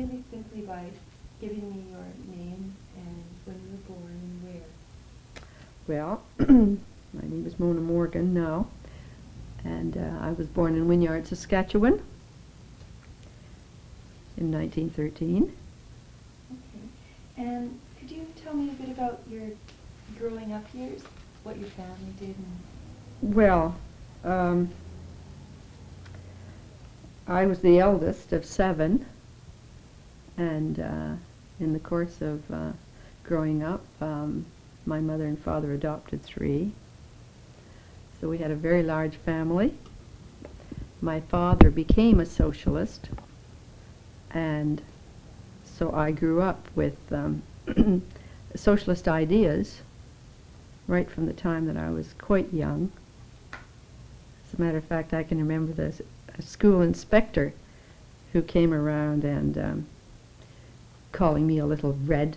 really simply by giving me your name and when you were born and where? Well, my name is Mona Morgan now, and I was born in Wynyard, Saskatchewan in 1913. Okay. And could you tell me a bit about your growing up years, what your family did? Well, I was the eldest of 7, and in the course of growing up, my mother and father adopted 3. So we had a very large family. My father became a socialist, and so I grew up with socialist ideas right from the time that I was quite young. As a matter of fact, I can remember the school inspector who came around and calling me a little red.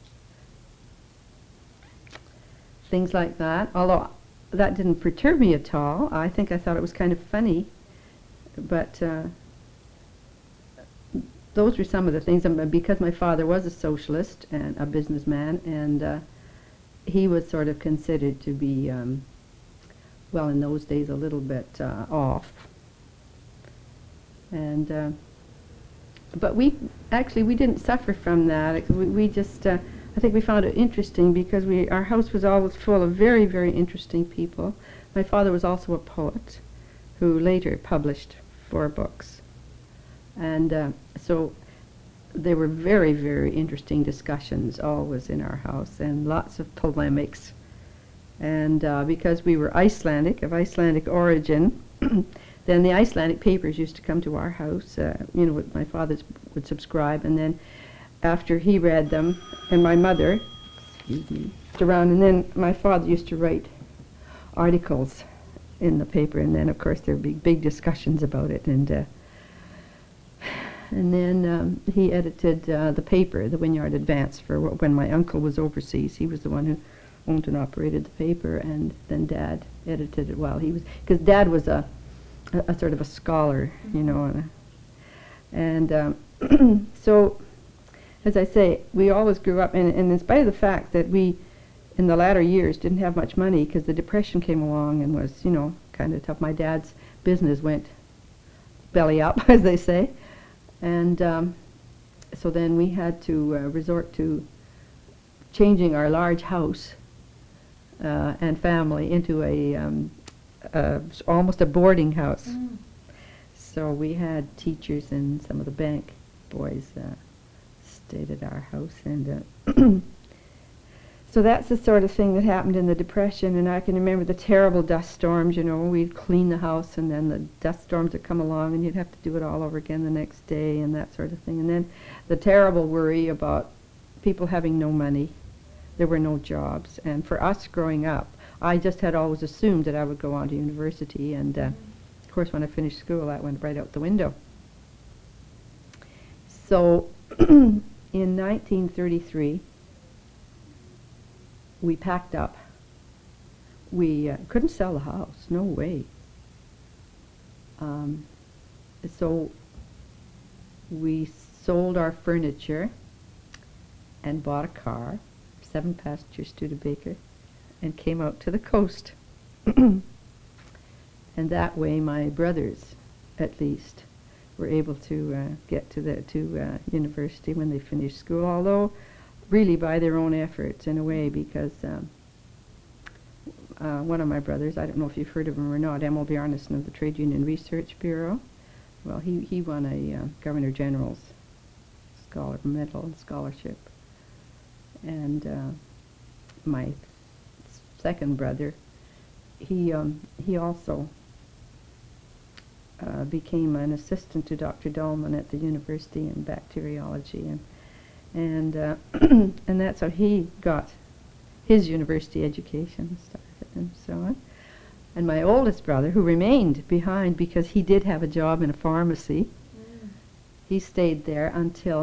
Things like that, although that didn't perturb me at all. I think I thought it was kind of funny, but those were some of the things, because my father was a socialist and a businessman, and he was sort of considered to be, well, in those days, a little bit off. And but we didn't suffer from that. We just, I think we found it interesting because our house was always full of very, very interesting people. My father was also a poet who later published 4 books. And so there were very, very interesting discussions always in our house, and lots of polemics. And because we were Icelandic, of Icelandic origin, then the Icelandic papers used to come to our house, my father would subscribe, and then after he read them, and my mother, around, and then my father used to write articles in the paper, and then of course there would be big discussions about it, and then he edited the paper, the Wynyard Advance, for when my uncle was overseas. He was the one who owned and operated the paper, and then Dad edited it while he was, because Dad was a sort of a scholar, and so, as I say, we always grew up, and in spite of the fact that we, in the latter years, didn't have much money because the Depression came along and was, kind of tough. My dad's business went belly up, as they say, and so then we had to resort to changing our large house and family into almost a boarding house. Mm. So we had teachers and some of the bank boys stayed at our house, and so that's the sort of thing that happened in the Depression. And I can remember the terrible dust storms. We'd clean the house, and then the dust storms would come along, and you'd have to do it all over again the next day, and that sort of thing. And then the terrible worry about people having no money. There were no jobs, and for us growing up, I just had always assumed that I would go on to university, and of course when I finished school that went right out the window. So in 1933 we packed up. We couldn't sell the house, no way. So we sold our furniture and bought a car, 7-passenger Studebaker, and came out to the coast. And that way my brothers, at least, were able to get to university when they finished school, although really by their own efforts in a way, because one of my brothers, I don't know if you've heard of him or not, Emil Bjarnason of the Trade Union Research Bureau, well, he won a Governor General's medal and scholarship. And my second brother, he also became an assistant to Dr. Dahlman at the university in bacteriology, and and that's how he got his university education started, and so on. And my oldest brother, who remained behind because he did have a job in a pharmacy, he stayed there until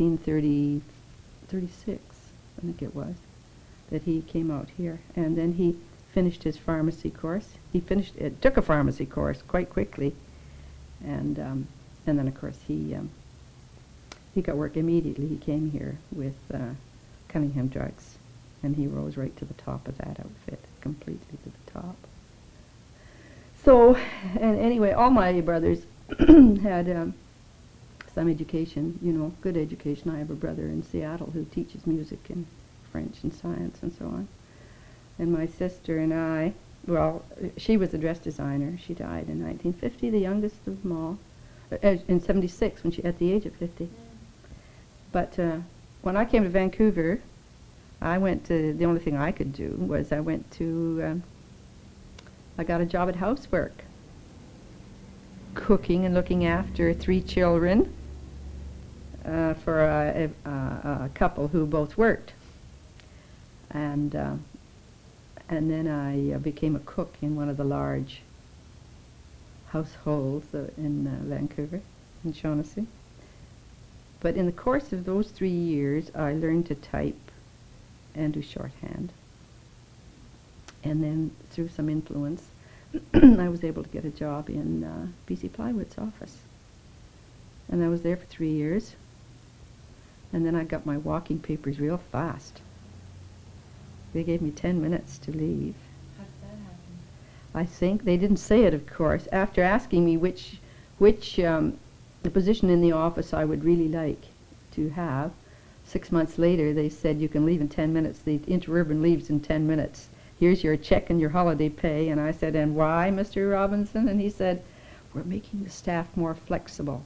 1936, I think it was, that he came out here, and then he finished his pharmacy course. Took a pharmacy course quite quickly, and then of course he he got work immediately. He came here with Cunningham Drugs, and he rose right to the top of that outfit, completely to the top. So, and anyway, all my brothers had some education, you know, good education. I have a brother in Seattle who teaches music and French and science and so on. And my sister and I, well, she was a dress designer. She died in 1950, the youngest of them all, in 76, when she at the age of 50. But when I came to Vancouver, I went to, the only thing I could do was I went to, I got a job at Housework, cooking and looking after 3 children for a couple who both worked. And then I became a cook in one of the large households in Vancouver, in Shaughnessy. But in the course of those 3 years, I learned to type and do shorthand. And then through some influence, I was able to get a job in BC Plywood's office. And I was there for 3 years. And then I got my walking papers real fast. They gave me 10 minutes to leave. How did that happen? I think they didn't say it, of course. After asking me which the position in the office I would really like to have, 6 months later they said, you can leave in 10 minutes. The Interurban leaves in 10 minutes. Here's your check and your holiday pay. And I said, and why, Mr. Robinson? And he said, we're making the staff more flexible.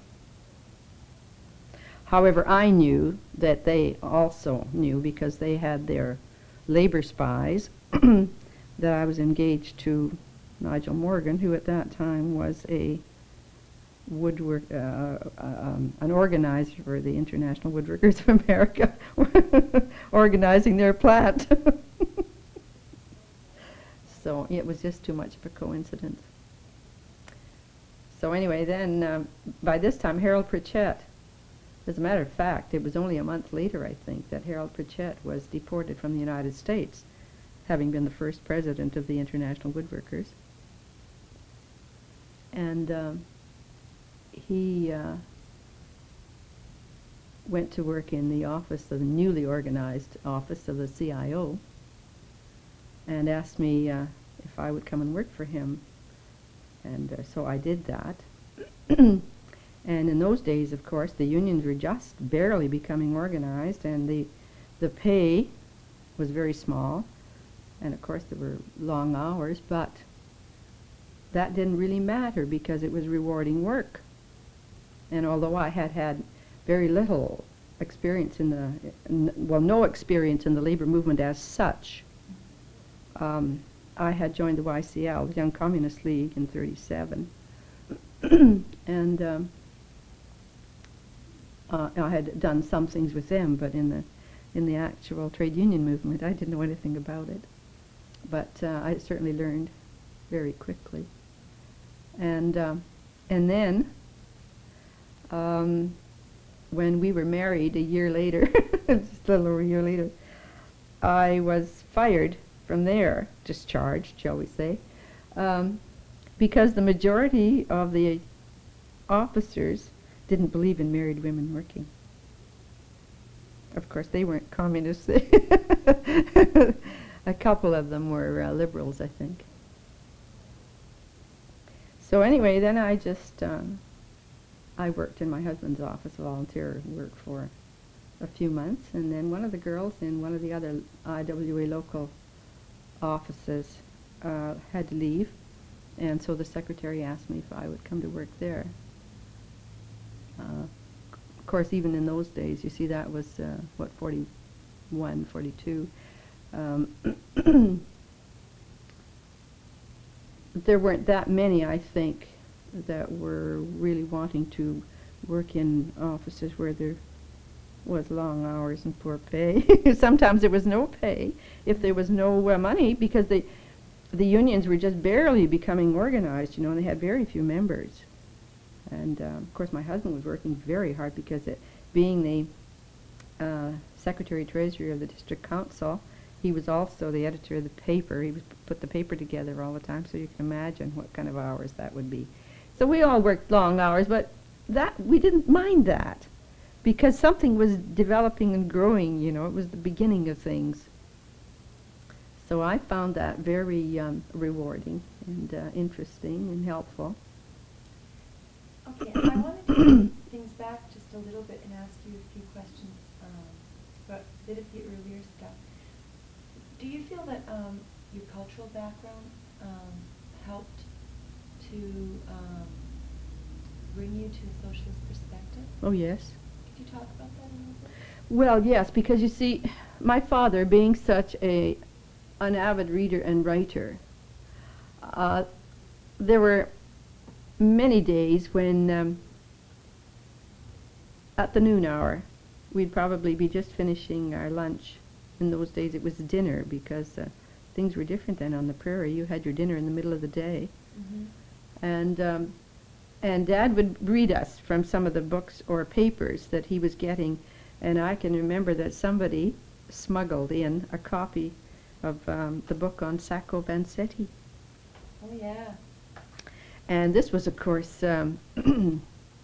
However, I knew that they also knew, because they had their labor spies, that I was engaged to Nigel Morgan, who at that time was a woodwork, an organizer for the International Woodworkers of America, organizing their plant. So it was just too much of a coincidence. So anyway, then by this time, Harold Pritchett, as a matter of fact, it was only a month later, I think, that Harold Pritchett was deported from the United States, having been the first president of the International Woodworkers. And he went to work in the office of the newly organized office of the CIO, and asked me if I would come and work for him. And so I did that. And in those days, of course, the unions were just barely becoming organized, and the pay was very small. And of course, there were long hours, but that didn't really matter because it was rewarding work. And although I had had very little experience in no experience in the labor movement as such, I had joined the YCL, the Young Communist League, in '37. And I had done some things with them, but in the actual trade union movement, I didn't know anything about it. But I certainly learned very quickly. And then, when we were married a year later, just a little over a year later, I was fired from there, discharged, shall we say, because the majority of the officers didn't believe in married women working. Of course, they weren't communists. A couple of them were liberals, I think. So anyway, then I just, I worked in my husband's office, volunteer work for a few months, and then one of the girls in one of the other IWA local offices had to leave, and so the secretary asked me if I would come to work there. Of course, even in those days, you see, that was, 41, 42. There weren't that many, I think, that were really wanting to work in offices where there was long hours and poor pay. Sometimes there was no pay if there was no money, because the unions were just barely becoming organized, you know, and they had very few members. And of course, my husband was working very hard because, being the secretary-treasurer of the district council, he was also the editor of the paper. He was put the paper together all the time, so you can imagine what kind of hours that would be. So we all worked long hours, but that we didn't mind that, because something was developing and growing, you know, it was the beginning of things. So I found that very rewarding and interesting and helpful. Okay, I wanted to bring things back just a little bit and ask you a few questions about a bit of the earlier stuff. Do you feel that your cultural background helped to bring you to a socialist perspective? Oh, yes. Could you talk about that a little bit? Well, yes, because you see, my father, being such an avid reader and writer, there were many days when at the noon hour we'd probably be just finishing our lunch. In those days it was dinner, because things were different then on the prairie. You had your dinner in the middle of the day. Mm-hmm. And Dad would read us from some of the books or papers that he was getting, and I can remember that somebody smuggled in a copy of the book on Sacco Vanzetti. Oh, yeah. And this was, of course, banned.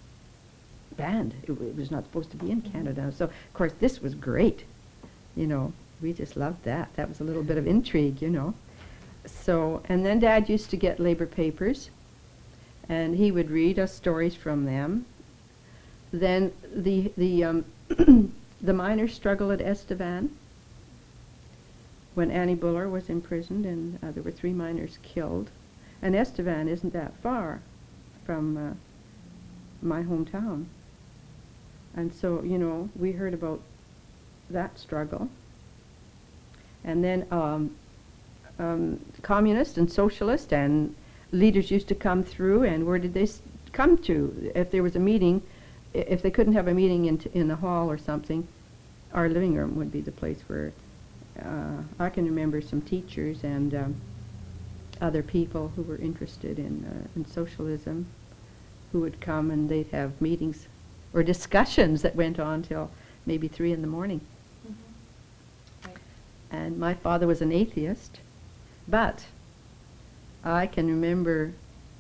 It was not supposed to be in Canada. So, of course, this was great. You know, we just loved that. That was a little bit of intrigue, you know. So, and then Dad used to get labor papers, and he would read us stories from them. Then the the miners' struggle at Estevan, when Annie Buller was imprisoned, and there were 3 miners killed. And Estevan isn't that far from my hometown. And so, you know, we heard about that struggle. And then communists and socialists and leaders used to come through, and where did they come to? If there was a meeting, if they couldn't have a meeting in a hall or something, our living room would be the place where I can remember some teachers and other people who were interested in socialism who would come, and they'd have meetings or discussions that went on till maybe 3 in the morning. Mm-hmm. Right. And my father was an atheist, but I can remember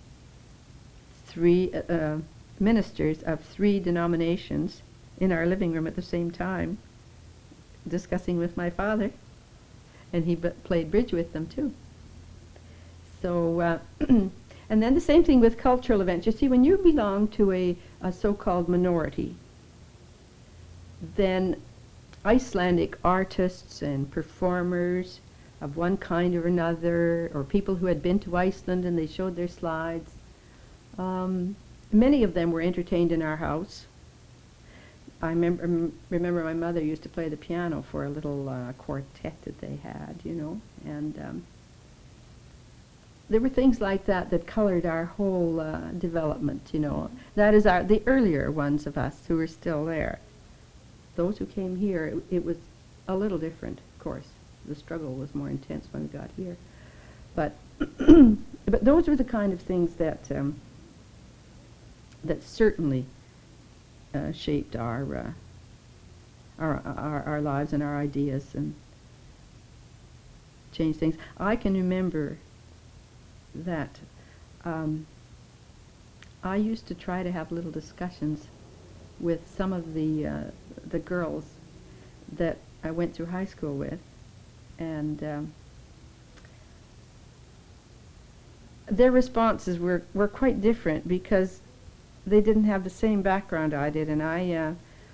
3 ministers of 3 denominations in our living room at the same time discussing with my father, and he played bridge with them too. So, and then the same thing with cultural events. You see, when you belong to a so-called minority, then Icelandic artists and performers of one kind or another, or people who had been to Iceland and they showed their slides, many of them were entertained in our house. I remember my mother used to play the piano for a little quartet that they had, you know, and there were things like that that colored our whole development, you know. That is the earlier ones of us who are still there. Those who came here, it was a little different, of course. The struggle was more intense when we got here. But but those were the kind of things that that certainly shaped our lives and our ideas and changed things. I can remember that I used to try to have little discussions with some of the girls that I went through high school with, and their responses were quite different because they didn't have the same background I did, and I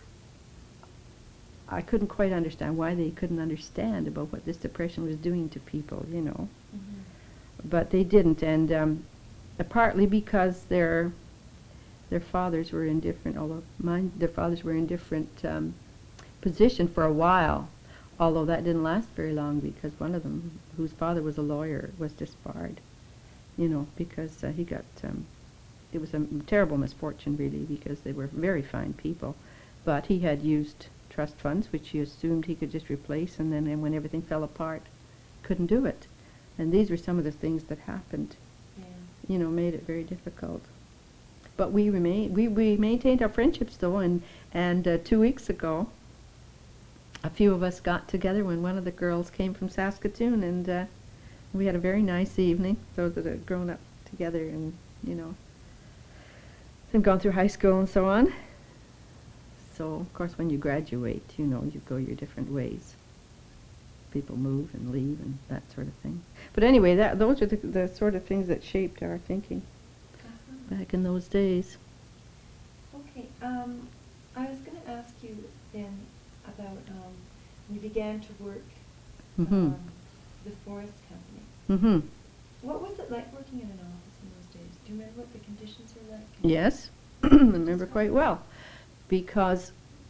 couldn't quite understand why they couldn't understand about what this depression was doing to people, you know. Mm-hmm. But they didn't, and partly because their fathers were in different, although their fathers were in different position for a while, although that didn't last very long because one of them, whose father was a lawyer, was disbarred, you know, because he got, it was a terrible misfortune really, because they were very fine people, but he had used trust funds, which he assumed he could just replace, and then when everything fell apart, couldn't do it. And these were some of the things that happened, you know, made it very difficult. But we maintained our friendships though, and 2 weeks ago, a few of us got together when one of the girls came from Saskatoon, and we had a very nice evening, those that had grown up together and, you know, and gone through high school and so on. So, of course, when you graduate, you know, you go your different ways. People move and leave and that sort of thing. But anyway, those are the sort of things that shaped our thinking back in those days. Okay, I was going to ask you then about when you began to work the forest company. What was it like working in an office in those days? Do you remember what the conditions were like? Yes, I remember quite well, because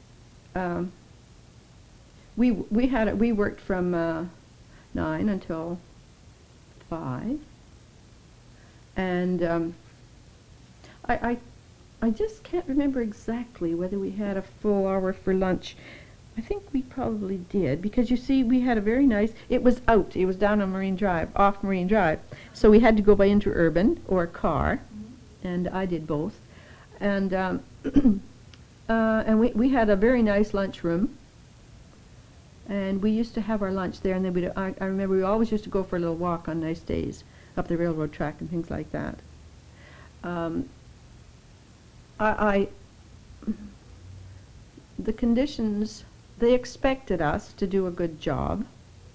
we worked from 9 until 5, and I just can't remember exactly whether we had a full hour for lunch. I think we probably did, because you see, we had a very nice, it was down on Marine Drive, off Marine Drive, so we had to go by interurban or a car, and I did both, and and we had a very nice lunchroom, and we used to have our lunch there, and then I remember we always used to go for a little walk on nice days up the railroad track and things like that. The conditions, they expected us to do a good job.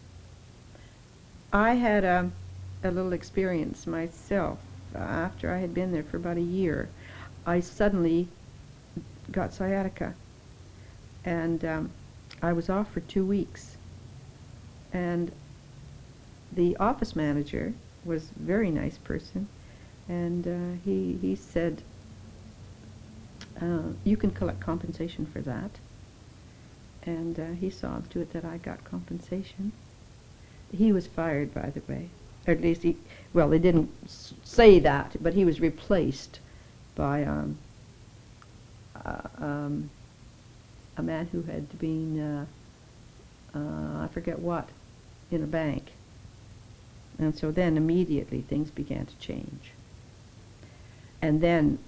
I had a little experience myself. After I had been there for about a year, I suddenly got sciatica, and I was off for 2 weeks. And the office manager was a very nice person, and he said, you can collect compensation for that. And he saw to it that I got compensation. He was fired, by the way. Or at least they didn't say that, but he was replaced by a man who had been, I forget what, in a bank. And so then immediately things began to change. And then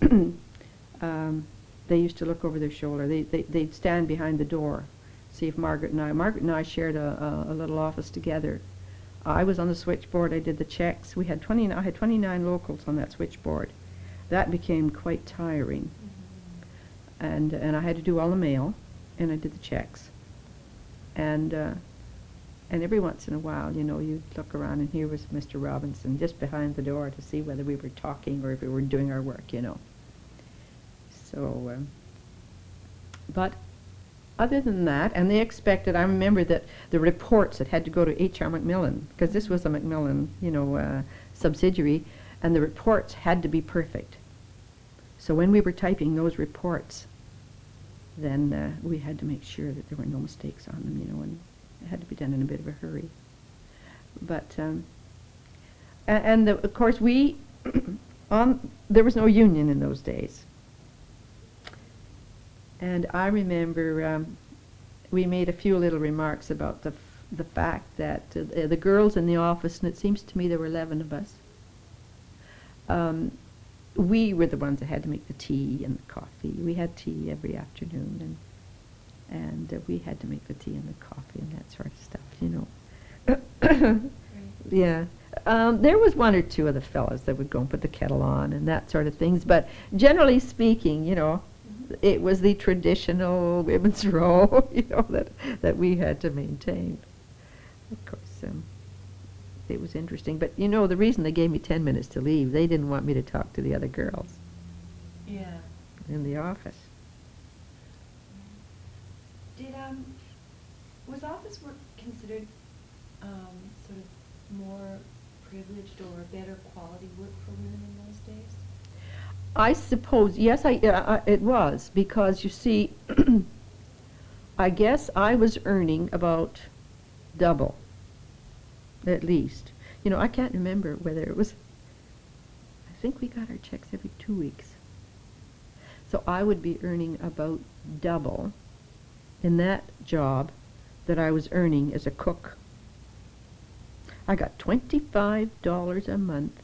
they used to look over their shoulder. They'd stand behind the door, see if Margaret and I shared a little office together. I was on the switchboard. I did the checks. I had 29 locals on that switchboard. That became quite tiring. And I had to do all the mail, and I did the checks. And every once in a while, you know, you'd look around, and here was Mr. Robinson just behind the door to see whether we were talking or if we were doing our work, you know. So, but other than that, and they expected, I remember that the reports that had to go to H.R. Macmillan, because this was a Macmillan, you know, subsidiary, and the reports had to be perfect. So when we were typing those reports, then we had to make sure that there were no mistakes on them, you know, and it had to be done in a bit of a hurry. But, of course, there was no union in those days. And I remember we made a few little remarks about the fact that the girls in the office, and it seems to me there were 11 of us, we were the ones that had to make the tea and the coffee. We had tea every afternoon, and we had to make the tea and the coffee and that sort of stuff, you know. Yeah. There was one or two of the fellows that would go and put the kettle on and that sort of things, but generally speaking, you know, it was the traditional women's role, you know, that we had to maintain. Of course, it was interesting. But, you know, the reason they gave me 10 minutes to leave, they didn't want me to talk to the other girls. Yeah. In the office. Was office work considered sort of more privileged or better quality work for women in those days? I suppose, yes, it was, because you see, I guess I was earning about double, at least. You know, I can't remember whether it was, I think we got our checks every 2 weeks. So I would be earning about double in that job that I was earning as a cook. I got $25 a month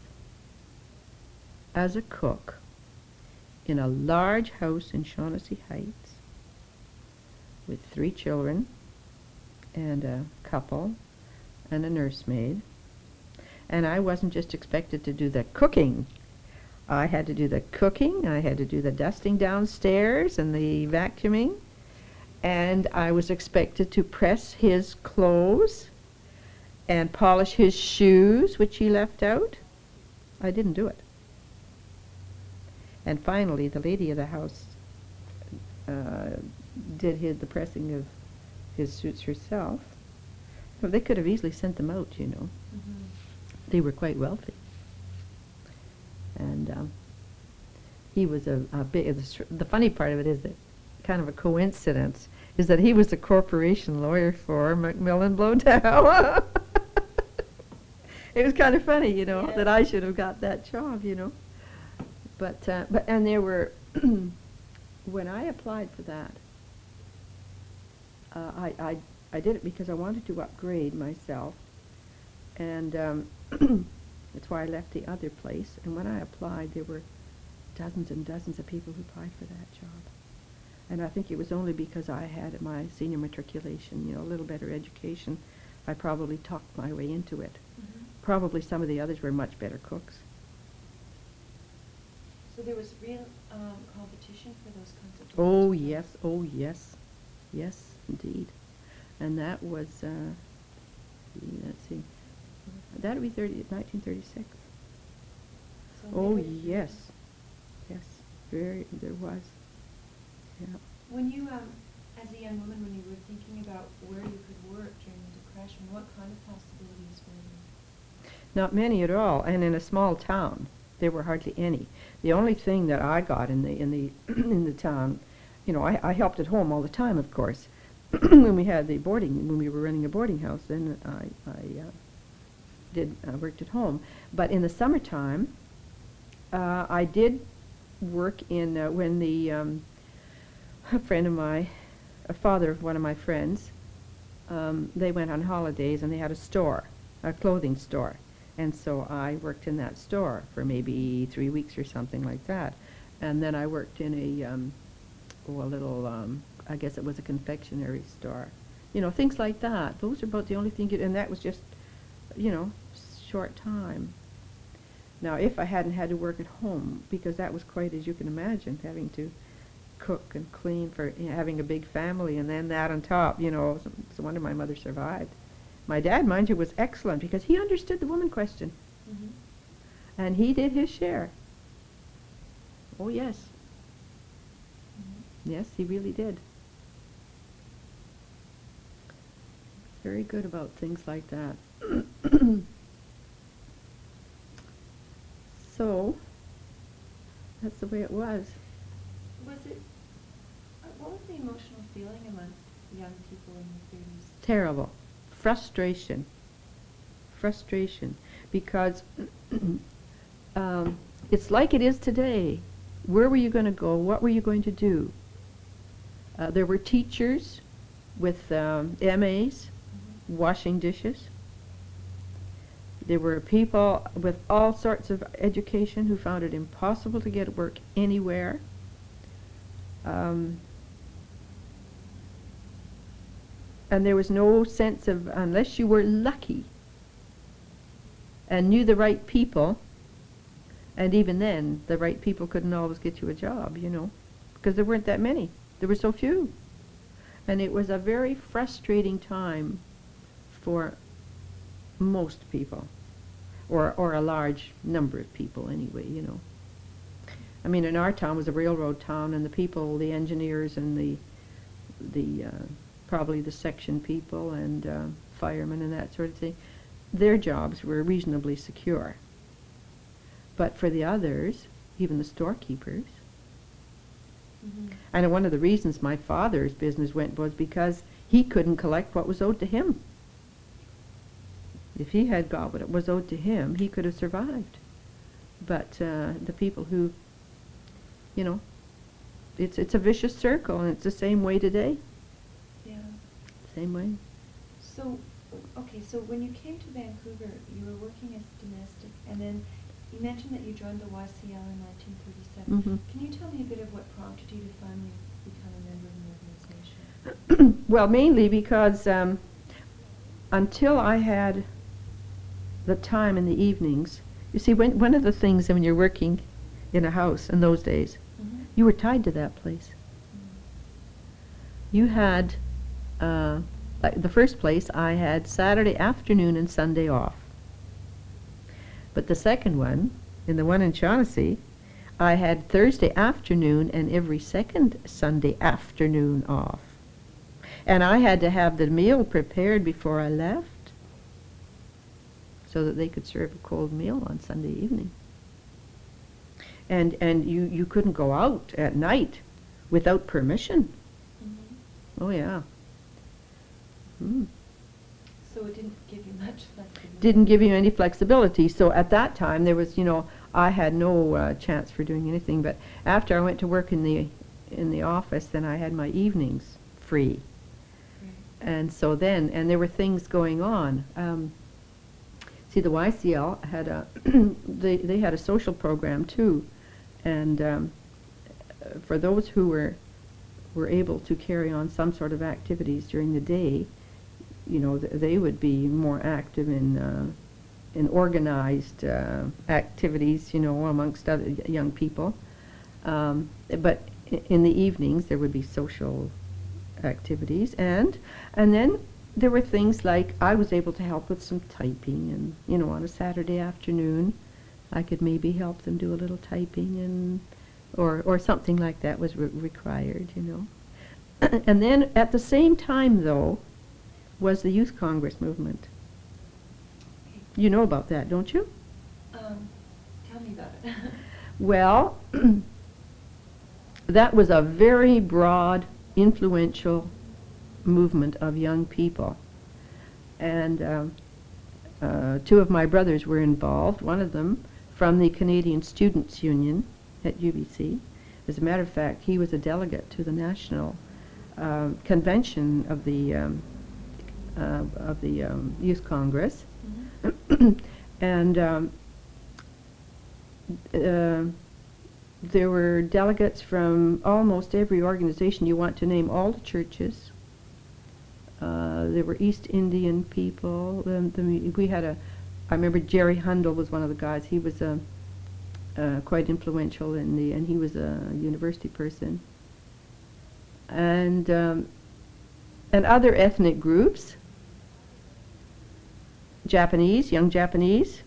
as a cook in a large house in Shaughnessy Heights with 3 children and a couple and a nursemaid. And I wasn't just expected to do the cooking. I had to do the cooking, I had to do the dusting downstairs and the vacuuming, and I was expected to press his clothes and polish his shoes, which he left out. I didn't do it. And finally, the lady of the house did the pressing of his suits herself. Well, they could have easily sent them out, you know. Mm-hmm. They were quite wealthy. And he was a big, the funny part of it is that kind of a coincidence is that he was a corporation lawyer for Macmillan Blodow. It was kind of funny, you know, that I should have got that job, you know. But there were, when I applied for that, I did it because I wanted to upgrade myself, and that's why I left the other place. And when I applied, there were dozens and dozens of people who applied for that job. And I think it was only because I had my senior matriculation, you know, a little better education, I probably talked my way into it. Mm-hmm. Probably some of the others were much better cooks. So there was real competition for those kinds of jobs? Oh, yes, oh, yes. Yes, indeed. And that was, let's see, that would be 1936. So Oh, maybe- yes. Yes, there was. Yeah. When you, as a young woman, when you were thinking about where you could work during the Depression, what kind of possibilities were there? Not many at all, and in a small town, there were hardly any. The only thing that I got in the in the town, you know, I helped at home all the time, of course. When we had when we were running a boarding house, then I worked at home. But in the summertime, I did work in when a friend of mine, a father of one of my friends, they went on holidays and they had a clothing store. And so I worked in that store for maybe 3 weeks or something like that. And then I worked in a little, I guess it was a confectionery store. You know, things like that. Those are about the only thing, and that was just, you know, short time. Now, if I hadn't had to work at home, because that was quite, as you can imagine, having to cook and clean for having a big family, and then that on top, you know, it's a wonder my mother survived. My dad, mind you, was excellent because he understood the woman question. Mm-hmm. And he did his share. Oh, yes. Mm-hmm. Yes, he really did. Very good about things like that. So, that's the way it was. Was it, what was the emotional feeling amongst young people in the 30s? Terrible. Frustration, because it's like it is today. Where were you going to go? What were you going to do? There were teachers with MAs washing dishes. There were people with all sorts of education who found it impossible to get work anywhere. And there was no sense of, unless you were lucky and knew the right people, and even then, the right people couldn't always get you a job, you know, because there weren't that many. There were so few. And it was a very frustrating time for most people, or a large number of people anyway, you know. I mean, in our town was a railroad town, and the people, the engineers and the probably the section people and firemen and that sort of thing, their jobs were reasonably secure. But for the others, even the storekeepers, Mm-hmm. and one of the reasons my father's business went was because he couldn't collect what was owed to him. If he had got what was owed to him, he could have survived. But the people who, you know, it's a vicious circle, and it's the same way today. Yeah. Same way. So, okay, so when you came to Vancouver, you were working as domestic, and then you mentioned that you joined the YCL in 1937. Mm-hmm. Can you tell me a bit of what prompted you to finally become a member of the organization? Well, mainly because until I had the time in the evenings, you see, one of the things when you're working in a house in those days, you were tied to that place. You had, like the first place, I had Saturday afternoon and Sunday off. But the second one, in the one in Shaughnessy, I had Thursday afternoon and every second Sunday afternoon off. And I had to have the meal prepared before I left so that they could serve a cold meal on Sunday evening. And you couldn't go out at night without permission. Oh, yeah. So it didn't give you much flexibility? Didn't give you any flexibility. So at that time, there was, I had no chance for doing anything. But after I went to work in the office, then I had my evenings free. And so then, and there were things going on. See, the YCL had they had a social program too, and for those who were able to carry on some sort of activities during the day, they would be more active in organized activities, amongst other young people. But in the evenings there would be social activities, and then there were things like I was able to help with some typing, and on a Saturday afternoon I could maybe help them do a little typing, and or something like that was required, And then at the same time, though, was the Youth Congress movement. You know about that, don't you? Tell me about it. Well, that was a very broad, influential movement of young people. And two of my brothers were involved, one of them from the Canadian Students' Union at UBC. As a matter of fact, he was a delegate to the national convention of the Youth Congress. And there were delegates from almost every organization you want to name, all the churches. There were East Indian people. We had I remember Jerry Hundle was one of the guys. He was quite influential and he was a university person. And other ethnic groups, Japanese, young Japanese.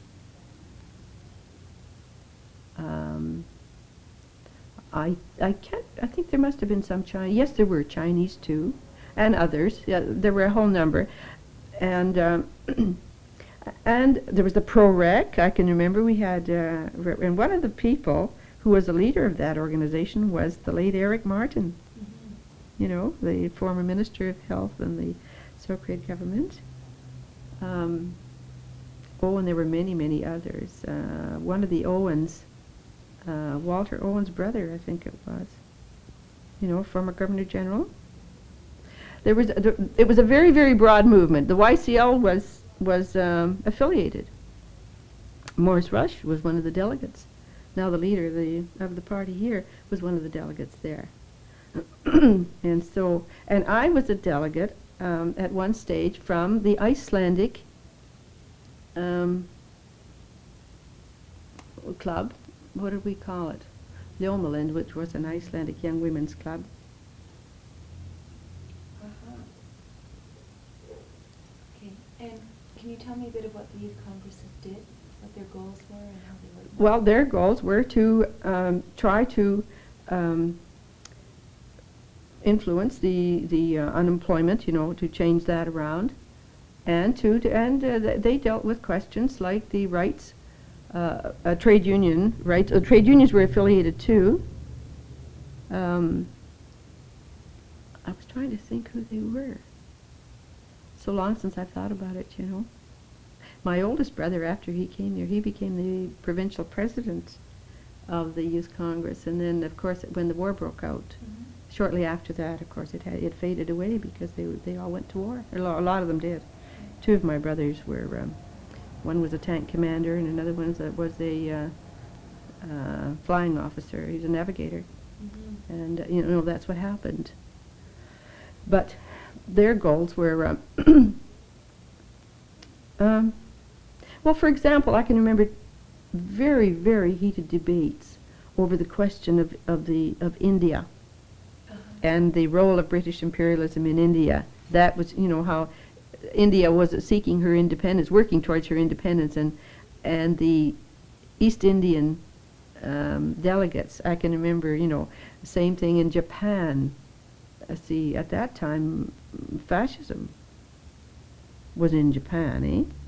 I think there must have been some Chinese. Yes, there were Chinese too, and others. Yeah, there were a whole number, and and there was the Pro-Rec. I can remember we had, and one of the people who was the leader of that organization was the late Eric Martin. The former Minister of Health in the Socrate government. And there were many, many others. One of the Owens, Walter Owens' brother, I think it was, former Governor General. It was a very, very broad movement. The YCL was affiliated. Morris Rush was one of the delegates. Now the leader of the party here was one of the delegates there. And I was a delegate at one stage from the Icelandic club. What did we call it? Ljómalind, which was an Icelandic young women's club. Okay, and can you tell me a bit of what the Youth Congresses did, what their goals were, and how they worked? Well, their goals were to try to influence the unemployment, to change that around, and they dealt with questions like the rights, trade union rights. Trade unions were affiliated too. I was trying to think who they were. So long since I've thought about it, My oldest brother, after he came here, he became the provincial president of the Youth Congress, and then, of course, when the war broke out, shortly after that, of course, it faded away because they all went to war. A lot of them did. Two of my brothers were, one was a tank commander and another one was a flying officer. He's a navigator. And, that's what happened. But their goals were, well, for example, I can remember very, very heated debates over the question of India Uh-huh. and the role of British imperialism in India. That was, how India was seeking her independence, working towards her independence, and the East Indian delegates. I can remember, same thing in Japan. See, at that time, fascism was in Japan, eh?